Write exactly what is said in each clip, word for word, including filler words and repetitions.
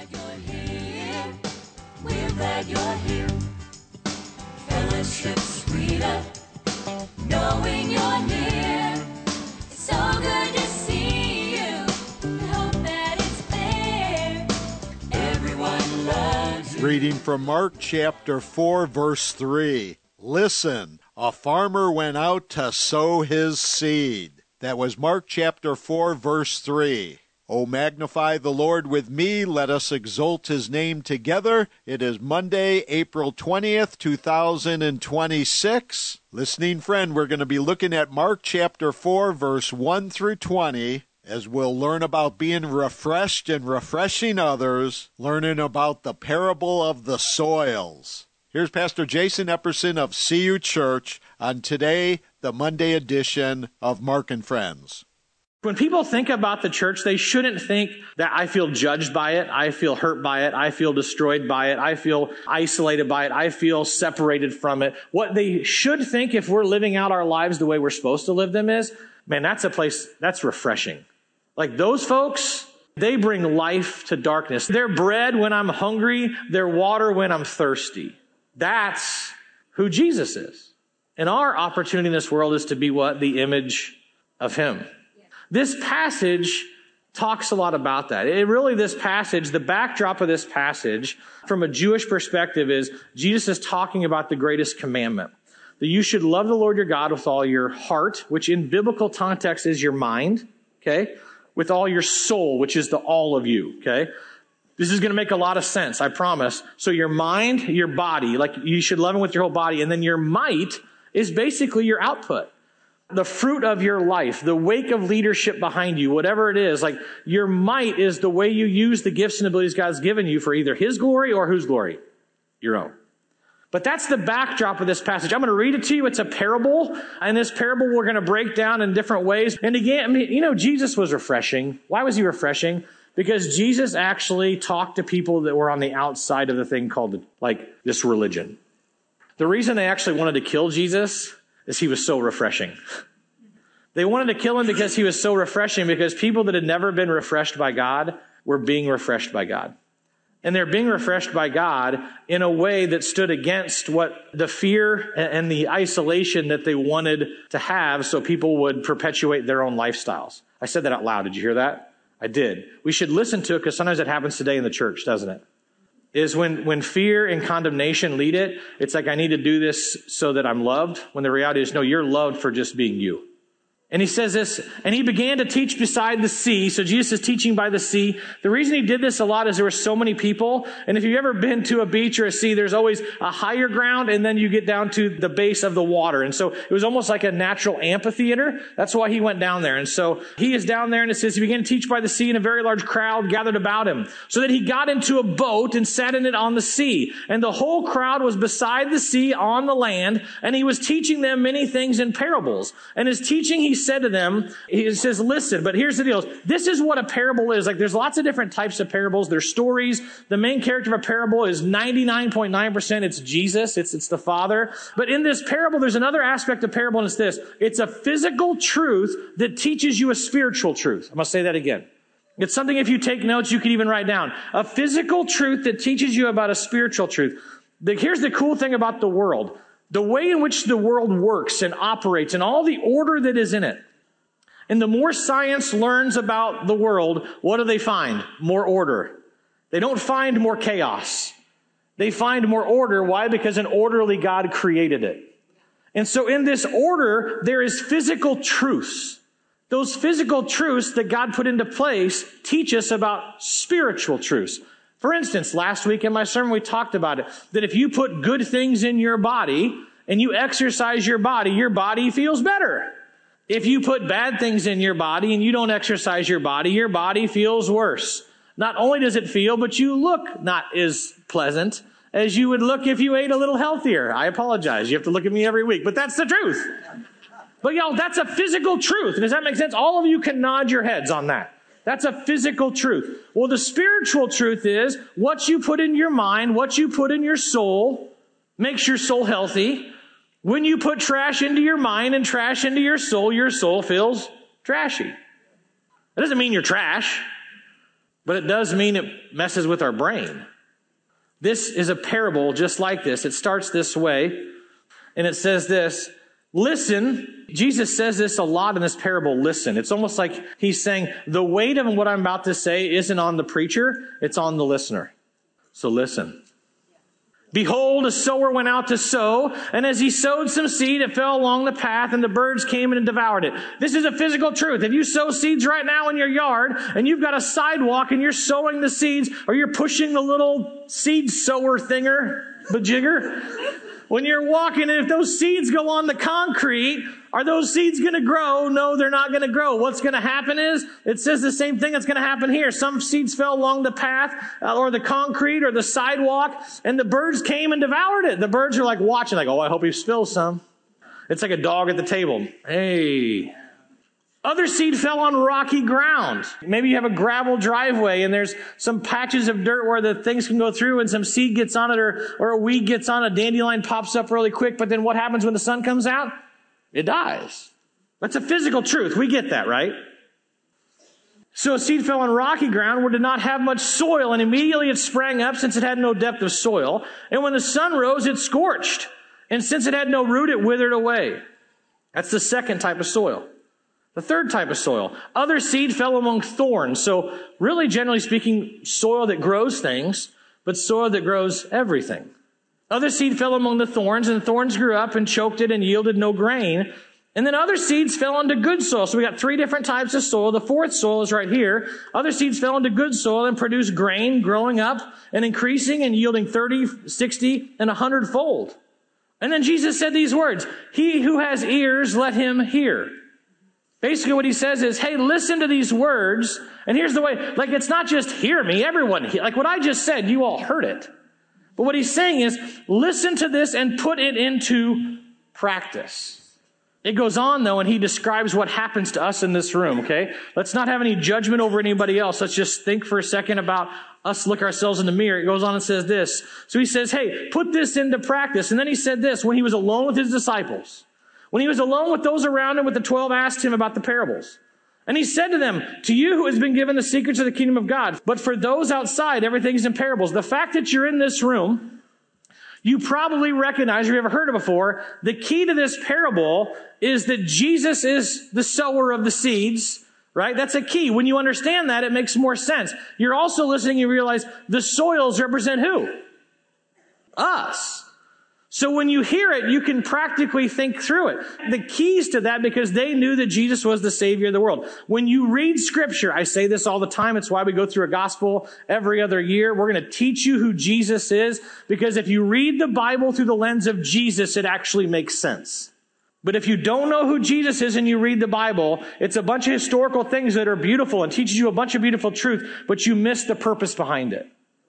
glad you're here. We're glad you're here. Fellowship sweeter, knowing you're near. It's so good to see you. We hope that it's there. Everyone loves you. Reading from Mark chapter four, verse three. Listen, a farmer went out to sow his seed. That was Mark chapter four, verse three. O magnify the Lord with me. Let us exalt his name together. It is Monday, April twentieth, two thousand twenty-six. Listening friend, we're going to be looking at Mark chapter four, verse one through twenty, as we'll learn about being refreshed and refreshing others, learning about the parable of the soils. Here's Pastor Jason Epperson of C U Church on today, the Monday edition of Mark and Friends. When people think about the church, they shouldn't think that I feel judged by it, I feel hurt by it, I feel destroyed by it, I feel isolated by it, I feel separated from it. What they should think if we're living out our lives the way we're supposed to live them is, man, that's a place that's refreshing. Like those folks, they bring life to darkness. They're bread when I'm hungry, they're water when I'm thirsty. That's who Jesus is. And our opportunity in this world is to be what? The image of him. This passage talks a lot about that. It really, this passage, the backdrop of this passage from a Jewish perspective is Jesus is talking about the greatest commandment. That you should love the Lord your God with all your heart, which in biblical context is your mind, okay? With all your soul, which is the all of you, okay? This is going to make a lot of sense, I promise. So your mind, your body, like you should love him with your whole body, and then your might is basically your output. The fruit of your life, the wake of leadership behind you, whatever it is, like your might is the way you use the gifts and abilities God's given you for either his glory or whose glory? Your own. But that's the backdrop of this passage. I'm going to read it to you. It's a parable. And this parable we're going to break down in different ways. And again, I mean, you know, Jesus was refreshing. Why was he refreshing? Because Jesus actually talked to people that were on the outside of the thing called like this religion. The reason they actually wanted to kill Jesus is he was so refreshing. They wanted to kill him because he was so refreshing, because people that had never been refreshed by God were being refreshed by God. And they're being refreshed by God in a way that stood against what the fear and the isolation that they wanted to have, so people would perpetuate their own lifestyles. I said that out loud. Did you hear that? I did. We should listen to it because sometimes it happens today in the church, doesn't it? Is when, when fear and condemnation lead it, it's like I need to do this so that I'm loved, when the reality is, no, you're loved for just being you. And he says this, and he began to teach beside the sea. So Jesus is teaching by the sea. The reason he did this a lot is there were so many people. And if you've ever been to a beach or a sea, there's always a higher ground, and then you get down to the base of the water. And so it was almost like a natural amphitheater. That's why he went down there. And so he is down there, and it says he began to teach by the sea, and a very large crowd gathered about him. So that he got into a boat and sat in it on the sea. And the whole crowd was beside the sea on the land, and he was teaching them many things in parables. And his teaching, he said to them, he says, listen, but here's the deal. This is what a parable is. Like, there's lots of different types of parables. There's stories. The main character of a parable is ninety-nine point nine percent. It's Jesus. It's, it's the Father. But in this parable, there's another aspect of parable, and it's this. It's a physical truth that teaches you a spiritual truth. I'm going to say that again. It's something, if you take notes, you can even write down. A physical truth that teaches you about a spiritual truth. The, here's the cool thing about the world. The way in which the world works and operates and all the order that is in it. And the more science learns about the world, what do they find? More order. They don't find more chaos. They find more order. Why? Because an orderly God created it. And so in this order, there is physical truths. Those physical truths that God put into place teach us about spiritual truths. For instance, last week in my sermon, we talked about it, that if you put good things in your body and you exercise your body, your body feels better. If you put bad things in your body and you don't exercise your body, your body feels worse. Not only does it feel, but you look not as pleasant as you would look if you ate a little healthier. I apologize. You have to look at me every week, but that's the truth. But y'all, that's a physical truth. Does that make sense? All of you can nod your heads on that. That's a physical truth. Well, the spiritual truth is what you put in your mind, what you put in your soul makes your soul healthy. When you put trash into your mind and trash into your soul, your soul feels trashy. That doesn't mean you're trash. but it does mean it messes with our brain. This is a parable just like this. It starts this way, and it says this, listen. Jesus says this a lot in this parable, listen. It's almost like he's saying the weight of what I'm about to say isn't on the preacher, it's on the listener. So listen. Behold, a sower went out to sow, and as he sowed some seed, it fell along the path, and the birds came in and devoured it. This is a physical truth. If you sow seeds right now in your yard, and you've got a sidewalk, and you're sowing the seeds, or you're pushing the little seed sower thinger, bajigger, when you're walking, and if those seeds go on the concrete, are those seeds going to grow? No, they're not going to grow. What's going to happen is, it says the same thing that's going to happen here. Some seeds fell along the path, uh, or the concrete, or the sidewalk, and the birds came and devoured it. The birds are like watching, like, oh, I hope he spills some. It's like a dog at the table. Hey. Other seed fell on rocky ground. Maybe you have a gravel driveway and there's some patches of dirt where the things can go through and some seed gets on it, or, or a weed gets on it, a dandelion pops up really quick, but then what happens when the sun comes out? It dies. That's a physical truth. We get that, right? So a seed fell on rocky ground where it did not have much soil, and immediately it sprang up since it had no depth of soil. And when the sun rose, it scorched. And since it had no root, it withered away. That's the second type of soil. The third type of soil. Other seed fell among thorns. So really, generally speaking, soil that grows things, but soil that grows everything. Other seed fell among the thorns, and the thorns grew up and choked it and yielded no grain. And then other seeds fell into good soil. So we got three different types of soil. The fourth soil is right here. Other seeds fell into good soil and produced grain, growing up and increasing and yielding thirty, sixty, and a hundred fold. And then Jesus said these words, he who has ears, let him hear. Basically what he says is, hey, listen to these words. And here's the way, like, it's not just hear me, everyone, like what I just said, you all heard it. But what he's saying is, listen to this and put it into practice. It goes on, though, and he describes what happens to us in this room, okay? Let's not have any judgment over anybody else. Let's just think for a second about us, look ourselves in the mirror. It goes on and says this. So he says, hey, put this into practice. And then he said this, when he was alone with his disciples. When he was alone with those around him, with the twelve, asked him about the parables. And he said to them, to you who has been given the secrets of the kingdom of God, but for those outside, everything's in parables. The fact that you're in this room, you probably recognize, or you ever heard of before, the key to this parable is that Jesus is the sower of the seeds, right? That's a key. When you understand that, it makes more sense. You're also listening, you realize the soils represent who? Us. So when you hear it, you can practically think through it. The keys to that, because they knew that Jesus was the Savior of the world. When you read Scripture, I say this all the time, it's why we go through a gospel every other year. We're going to teach you who Jesus is, because if you read the Bible through the lens of Jesus, it actually makes sense. But if you don't know who Jesus is and you read the Bible, it's a bunch of historical things that are beautiful and teaches you a bunch of beautiful truth, but you miss the purpose behind it.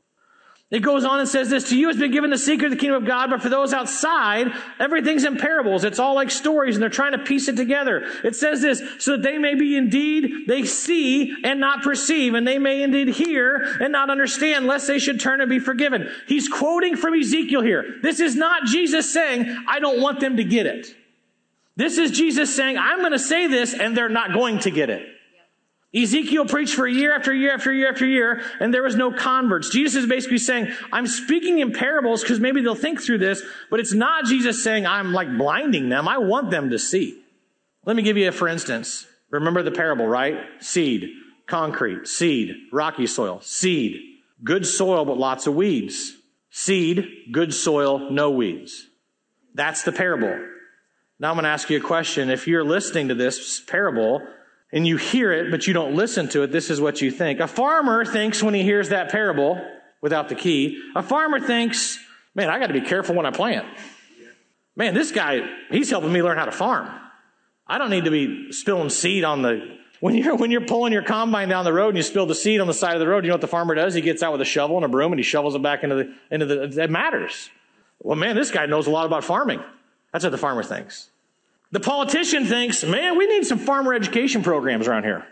It goes on and says this, to you has been given the secret of the kingdom of God, but for those outside, everything's in parables. It's all like stories, and they're trying to piece it together. It says this, so that they may be indeed, they see and not perceive, and they may indeed hear and not understand, lest they should turn and be forgiven. He's quoting from Ezekiel here. This is not Jesus saying, I don't want them to get it. This is Jesus saying, I'm going to say this, and they're not going to get it. Ezekiel preached for year after year after year after year, and there was no converts. Jesus is basically saying, I'm speaking in parables because maybe they'll think through this, but it's not Jesus saying, I'm like blinding them. I want them to see. Let me give you a for instance. Remember the parable, right? Seed, concrete, seed, rocky soil, seed, good soil, but lots of weeds. Seed, good soil, no weeds. That's the parable. Now I'm going to ask you a question. If you're listening to this parable, and you hear it, but you don't listen to it, this is what you think. A farmer thinks when he hears that parable, without the key, a farmer thinks, man, I got to be careful when I plant. Man, this guy, he's helping me learn how to farm. I don't need to be spilling seed on the, when you're, when you're pulling your combine down the road and you spill the seed on the side of the road, you know what the farmer does? He gets out with a shovel and a broom and he shovels it back into the, into the, that matters. Well, man, this guy knows a lot about farming. That's what the farmer thinks. The politician thinks, man, we need some farmer education programs around here.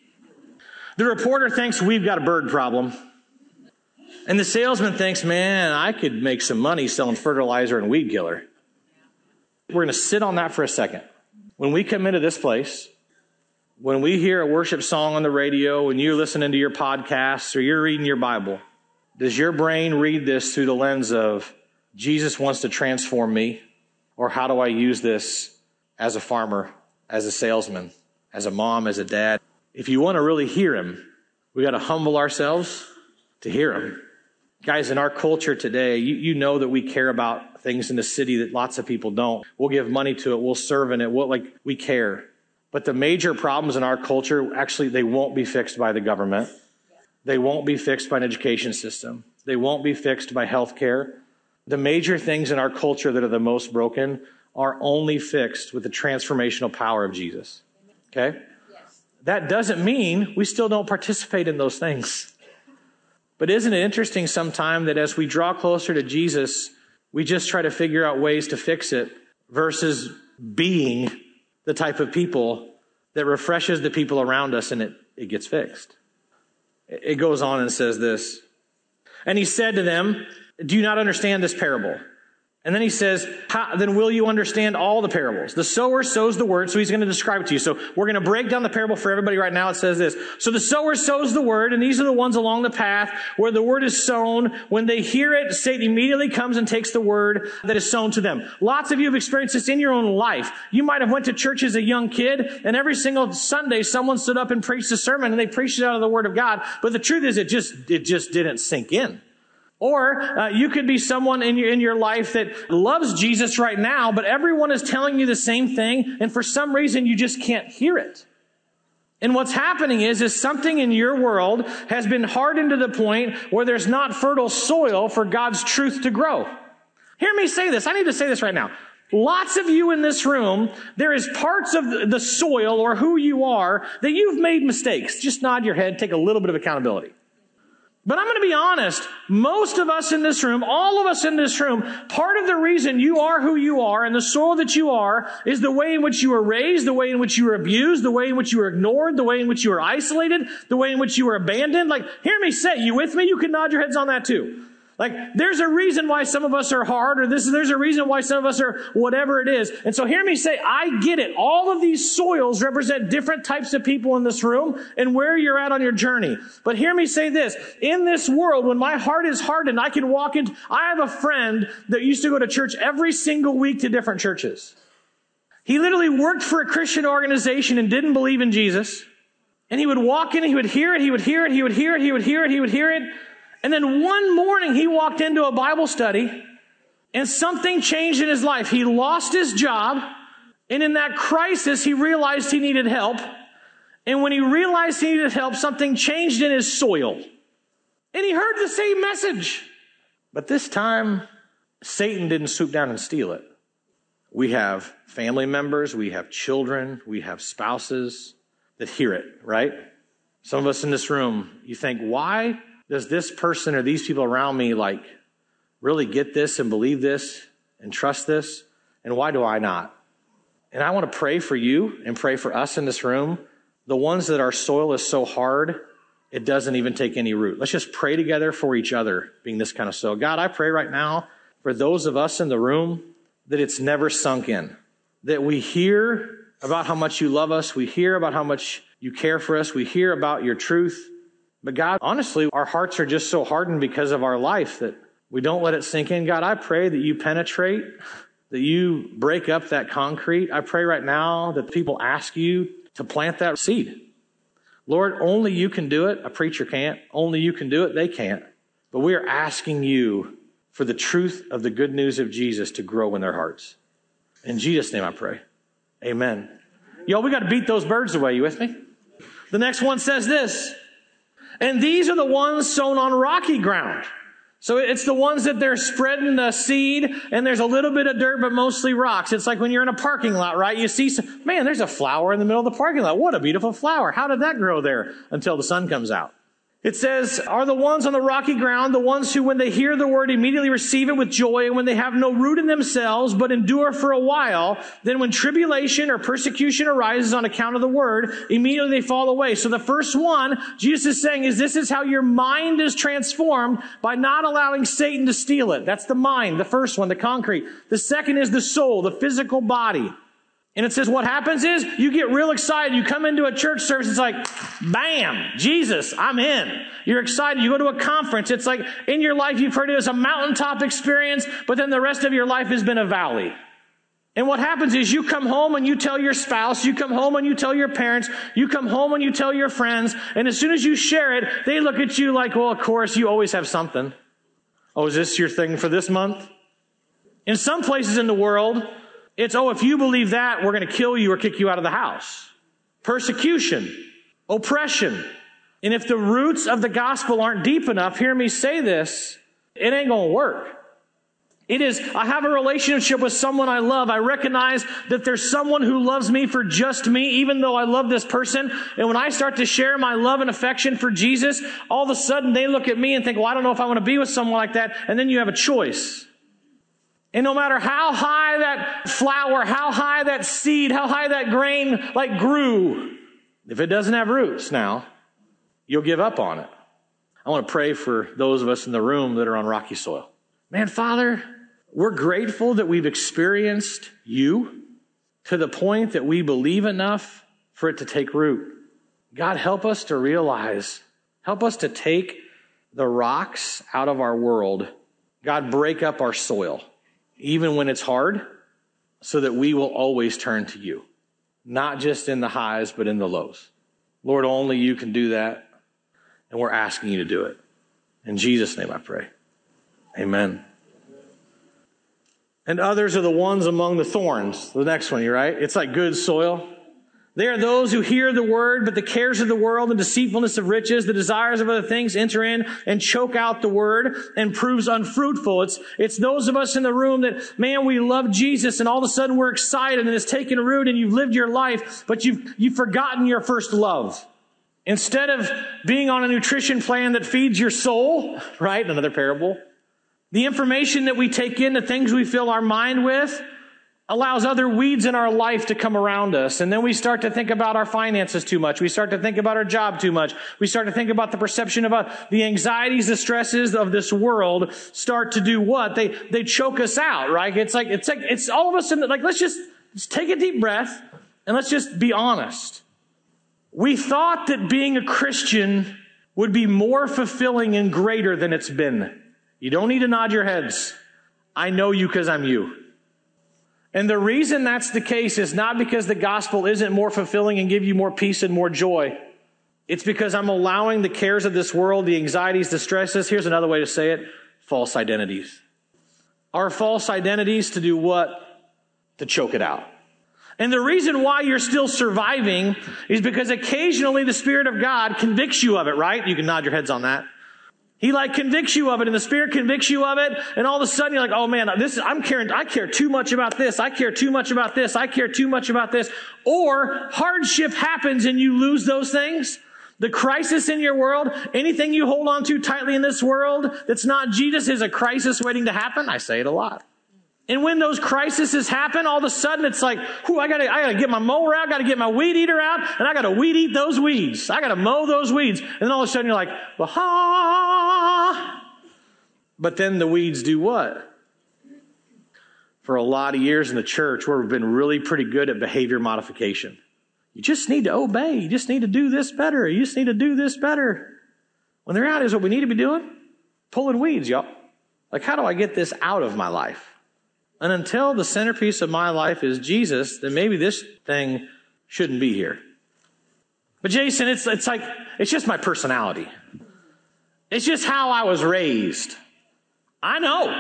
The reporter thinks we've got a bird problem. And the salesman thinks, man, I could make some money selling fertilizer and weed killer. We're going to sit on that for a second. When we come into this place, when we hear a worship song on the radio, when you're listening to your podcasts or you're reading your Bible, does your brain read this through the lens of Jesus wants to transform me? Or how do I use this as a farmer, as a salesman, as a mom, as a dad? If you want to really hear him, we got to humble ourselves to hear him. Guys, in our culture today, you, you know that we care about things in the city that lots of people don't. We'll give money to it. We'll serve in it. We'll, like, we care. But the major problems in our culture, actually, they won't be fixed by the government. They won't be fixed by an education system. They won't be fixed by health care. The major things in our culture that are the most broken are only fixed with the transformational power of Jesus. Okay? Yes. That doesn't mean we still don't participate in those things. But isn't it interesting sometime that as we draw closer to Jesus, we just try to figure out ways to fix it versus being the type of people that refreshes the people around us and it, it gets fixed. It goes on and says this. And he said to them, do you not understand this parable? And then he says, How, then will you understand all the parables? The sower sows the word, so he's going to describe it to you. So we're going to break down the parable for everybody right now. It says this. So the sower sows the word, and these are the ones along the path where the word is sown. When they hear it, Satan immediately comes and takes the word that is sown to them. Lots of you have experienced this in your own life. You might have went to church as a young kid, and every single Sunday someone stood up and preached a sermon, and they preached it out of the word of God. But the truth is, it just, it just didn't sink in. Or uh, you could be someone in your in your life that loves Jesus right now, but everyone is telling you the same thing, and for some reason you just can't hear it. And what's happening is, is something in your world has been hardened to the point where there's not fertile soil for God's truth to grow. Hear me say this. I need to say this right now. Lots of you in this room, there is parts of the soil or who you are that you've made mistakes. Just nod your head, take a little bit of accountability. But I'm going to be honest, most of us in this room, all of us in this room, part of the reason you are who you are and the soil that you are is the way in which you were raised, the way in which you were abused, the way in which you were ignored, the way in which you were isolated, the way in which you were abandoned. Like, hear me say, you with me? You can nod your heads on that too. Like, there's a reason why some of us are hard, or this, there's a reason why some of us are whatever it is. And so hear me say, I get it. All of these soils represent different types of people in this room and where you're at on your journey. But hear me say this. In this world, when my heart is hardened, I can walk into, I have a friend that used to go to church every single week to different churches. He literally worked for a Christian organization and didn't believe in Jesus. And he would walk in, he would hear it, he would hear it, he would hear it, he would hear it, he would hear it. And then one morning he walked into a Bible study and something changed in his life. He lost his job, and in that crisis he realized he needed help. And when he realized he needed help, something changed in his soil. And he heard the same message. But this time, Satan didn't swoop down and steal it. We have family members, we have children, we have spouses that hear it, right? Some of us in this room, you think, why does this person or these people around me like really get this and believe this and trust this? And why do I not? And I want to pray for you and pray for us in this room, the ones that our soil is so hard, it doesn't even take any root. Let's just pray together for each other, being this kind of soil. God, I pray right now for those of us in the room that it's never sunk in, that we hear about how much you love us. We hear about how much you care for us. We hear about your truth. But God, honestly, our hearts are just so hardened because of our life that we don't let it sink in. God, I pray that you penetrate, that you break up that concrete. I pray right now that people ask you to plant that seed. Lord, only you can do it. A preacher can't. Only you can do it. They can't. But we are asking you for the truth of the good news of Jesus to grow in their hearts. In Jesus' name I pray. Amen. Yo, we got to beat those birds away. You with me? The next one says this. And these are the ones sown on rocky ground. So it's the ones that they're spreading the seed, and there's a little bit of dirt, but mostly rocks. It's like when you're in a parking lot, right? You see, some, man, there's a flower in the middle of the parking lot. What a beautiful flower. How did that grow there until the sun comes out? It says, are the ones on the rocky ground, the ones who, when they hear the word, immediately receive it with joy, and when they have no root in themselves, but endure for a while, then when tribulation or persecution arises on account of the word, immediately they fall away. So the first one, Jesus is saying, is this is how your mind is transformed by not allowing Satan to steal it. That's the mind, the first one, the concrete. The second is the soul, the physical body. And it says what happens is you get real excited. You come into a church service, it's like, bam, Jesus, I'm in. You're excited. You go to a conference. It's like in your life you've heard it as a mountaintop experience, but then the rest of your life has been a valley. And what happens is you come home and you tell your spouse, you come home and you tell your parents, you come home and you tell your friends, and as soon as you share it, they look at you like, well, of course, you always have something. Oh, is this your thing for this month? In some places in the world, it's, oh, if you believe that, we're going to kill you or kick you out of the house. Persecution, oppression. And if the roots of the gospel aren't deep enough, hear me say this, it ain't going to work. It is, I have a relationship with someone I love. I recognize that there's someone who loves me for just me, even though I love this person. And when I start to share my love and affection for Jesus, all of a sudden they look at me and think, well, I don't know if I want to be with someone like that. And then you have a choice. And no matter how high that flower, how high that seed, how high that grain like grew, if it doesn't have roots now, you'll give up on it. I want to pray for those of us in the room that are on rocky soil. Man, Father, we're grateful that we've experienced you to the point that we believe enough for it to take root. God, help us to realize, help us to take the rocks out of our world. God, break up our soil, even when it's hard, so that we will always turn to you, not just in the highs, but in the lows. Lord, only you can do that, and we're asking you to do it. In Jesus' name I pray. Amen. And others are the ones among the thorns. The next one, you're right. It's like good soil. They are those who hear the word, but the cares of the world and deceitfulness of riches, the desires of other things enter in and choke out the word and proves unfruitful. It's, it's those of us in the room that, man, we love Jesus and all of a sudden we're excited and it's taken root and you've lived your life, but you've, you've forgotten your first love. Instead of being on a nutrition plan that feeds your soul, right? Another parable. The information that we take in, the things we fill our mind with, allows other weeds in our life to come around us. And then we start to think about our finances too much. We start to think about our job too much. We start to think about the perception of uh, the anxieties, the stresses of this world start to do what? They, they choke us out, right? It's like, it's like, it's all of a sudden, like, let's just, just take a deep breath and let's just be honest. We thought that being a Christian would be more fulfilling and greater than it's been. You don't need to nod your heads. I know you because I'm you. And the reason that's the case is not because the gospel isn't more fulfilling and give you more peace and more joy. It's because I'm allowing the cares of this world, the anxieties, the stresses, here's another way to say it, false identities. Our false identities to do what? To choke it out. And the reason why you're still surviving is because occasionally the Spirit of God convicts you of it, right? You can nod your heads on that. He like convicts you of it and the Spirit convicts you of it. And all of a sudden you're like, oh man, this is, I'm caring, I care too much about this. I care too much about this. I care too much about this. Or hardship happens and you lose those things. The crisis in your world, anything you hold on to tightly in this world that's not Jesus is a crisis waiting to happen. I say it a lot. And when those crises happen, all of a sudden it's like, whew, I gotta, I gotta get my mower out, gotta get my weed eater out, and I gotta weed eat those weeds. I gotta mow those weeds. And then all of a sudden you're like, well, ha. But then the weeds do what? For a lot of years in the church, we've been really pretty good at behavior modification. You just need to obey. You just need to do this better. You just need to do this better. When the reality is what we need to be doing, pulling weeds, y'all. Like, how do I get this out of my life? And until the centerpiece of my life is Jesus, then maybe this thing shouldn't be here. But Jason, it's, it's like, it's just my personality. It's just how I was raised. I know.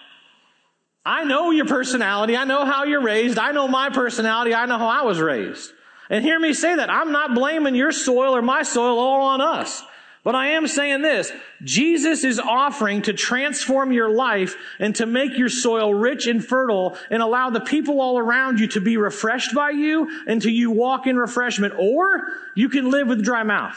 I know your personality. I know how you're raised. I know my personality. I know how I was raised. And hear me say that. I'm not blaming your soil or my soil all on us. But I am saying this, Jesus is offering to transform your life and to make your soil rich and fertile and allow the people all around you to be refreshed by you and to you walk in refreshment, or you can live with dry mouth.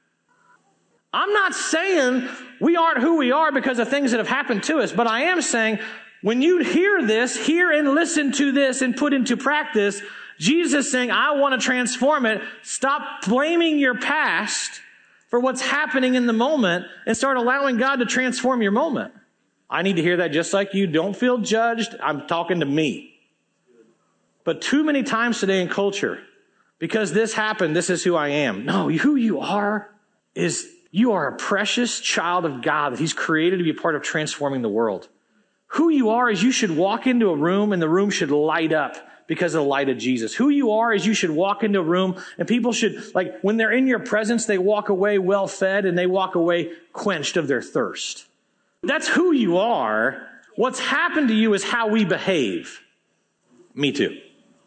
I'm not saying we aren't who we are because of things that have happened to us, but I am saying when you hear this, hear and listen to this and put into practice, Jesus is saying, I want to transform it. Stop blaming your past for what's happening in the moment and start allowing God to transform your moment. I need to hear that just like you. Don't feel judged. I'm talking to me. But too many times today in culture, because this happened, this is who I am. No, who you are is you are a precious child of God that he's created to be a part of transforming the world. Who you are is you should walk into a room and the room should light up because of the light of Jesus. Who you are is you should walk into a room and people should, like, when they're in your presence, they walk away well fed and they walk away quenched of their thirst. That's who you are. What's happened to you is how we behave. Me too.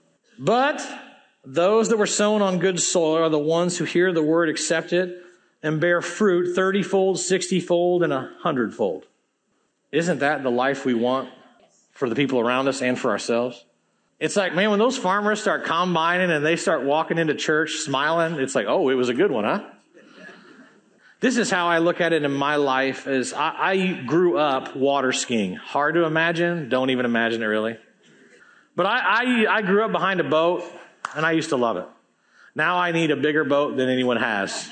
But those that were sown on good soil are the ones who hear the word, accept it, and bear fruit thirty-fold, sixty-fold, and a hundredfold. Isn't that the life we want for the people around us and for ourselves? It's like, man, when those farmers start combining and they start walking into church smiling, it's like, oh, it was a good one, huh? This is how I look at it in my life. Is I, I grew up water skiing. Hard to imagine. Don't even imagine it, really. But I, I, I grew up behind a boat, and I used to love it. Now I need a bigger boat than anyone has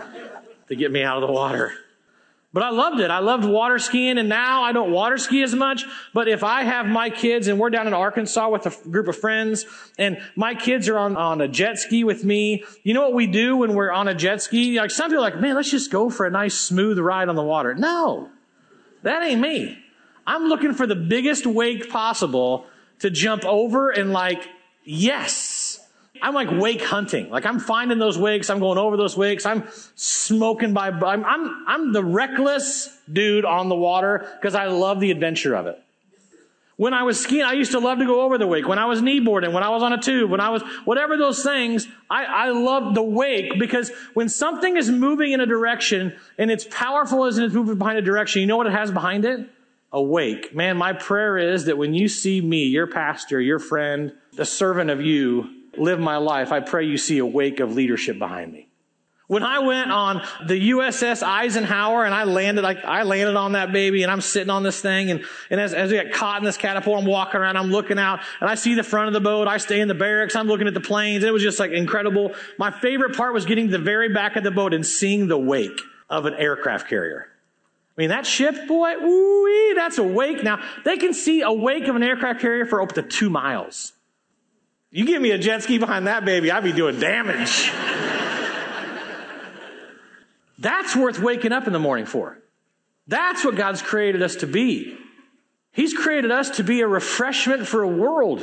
to get me out of the water. But I loved it. I loved water skiing, and now I don't water ski as much. But if I have my kids, and we're down in Arkansas with a f- group of friends, and my kids are on, on a jet ski with me, you know what we do when we're on a jet ski? Like, some people are like, man, let's just go for a nice smooth ride on the water. No, that ain't me. I'm looking for the biggest wake possible to jump over and like, yes. I'm like wake hunting. Like, I'm finding those wakes. I'm going over those wakes. I'm smoking by, I'm, I'm, I'm the reckless dude on the water because I love the adventure of it. When I was skiing, I used to love to go over the wake. When I was kneeboarding, when I was on a tube, when I was, whatever those things, I, I love the wake because when something is moving in a direction and it's powerful as it's moving behind a direction, you know what it has behind it? A wake. Man, my prayer is that when you see me, your pastor, your friend, the servant of you, live my life, I pray you see a wake of leadership behind me. When I went on the U S S Eisenhower and I landed, I, I landed on that baby and I'm sitting on this thing and, and as, as we got caught in this catapult, I'm walking around, I'm looking out and I see the front of the boat. I stay in the barracks. I'm looking at the planes. It was just like incredible. My favorite part was getting to the very back of the boat and seeing the wake of an aircraft carrier. I mean, that ship, boy, ooh, that's a wake. Now, they can see a wake of an aircraft carrier for up to two miles. You give me a jet ski behind that baby, I'd be doing damage. That's worth waking up in the morning for. That's what God's created us to be. He's created us to be a refreshment for a world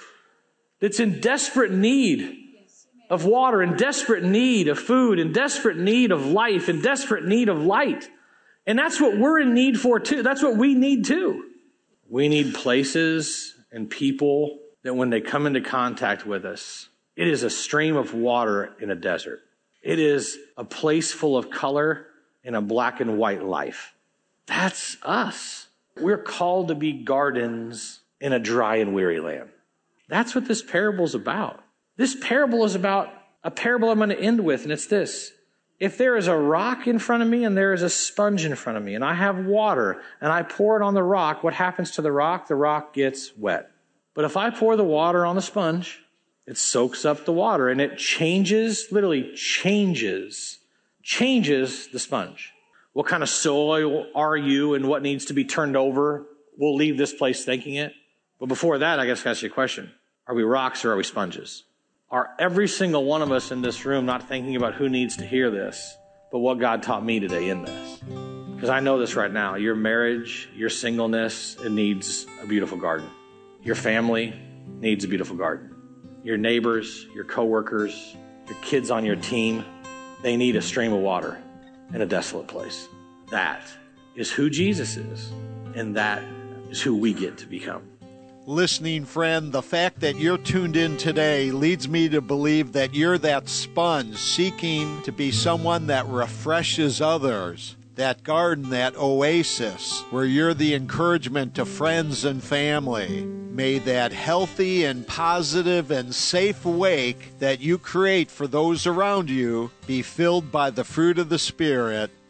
that's in desperate need of water, in desperate need of food, in desperate need of life, in desperate need of light. And that's what we're in need for too. That's what we need too. We need places and people that when they come into contact with us, it is a stream of water in a desert. It is a place full of color in a black and white life. That's us. We're called to be gardens in a dry and weary land. That's what this parable is about. This parable is about a parable I'm going to end with, and it's this. If there is a rock in front of me and there is a sponge in front of me, and I have water, and I pour it on the rock, what happens to the rock? The rock gets wet. But if I pour the water on the sponge, it soaks up the water and it changes, literally changes, changes the sponge. What kind of soil are you and what needs to be turned over? We'll leave this place thinking it. But before that, I guess I ask you a question. Are we rocks or are we sponges? Are every single one of us in this room not thinking about who needs to hear this, but what God taught me today in this? Because I know this right now. Your marriage, your singleness, it needs a beautiful garden. Your family needs a beautiful garden. Your neighbors, your coworkers, your kids on your team, they need a stream of water in a desolate place. That is who Jesus is, and that is who we get to become. Listening friend, the fact that you're tuned in today leads me to believe that you're that sponge seeking to be someone that refreshes others. That garden, that oasis, where you're the encouragement to friends and family. May that healthy and positive and safe wake that you create for those around you be filled by the fruit of the Spirit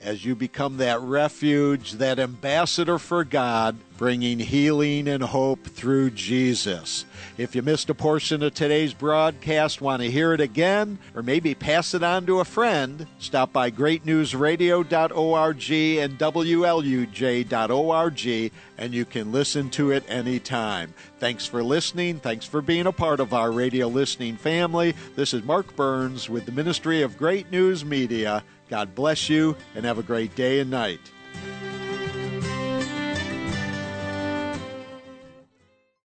as you become that refuge, that ambassador for God, bringing healing and hope through Jesus. If you missed a portion of today's broadcast, want to hear it again, or maybe pass it on to a friend, stop by great news radio dot org and W L U J dot org, and you can listen to it anytime. Thanks for listening. Thanks for being a part of our radio listening family. This is Mark Burns with the Ministry of Great News Media. God bless you, and have a great day and night.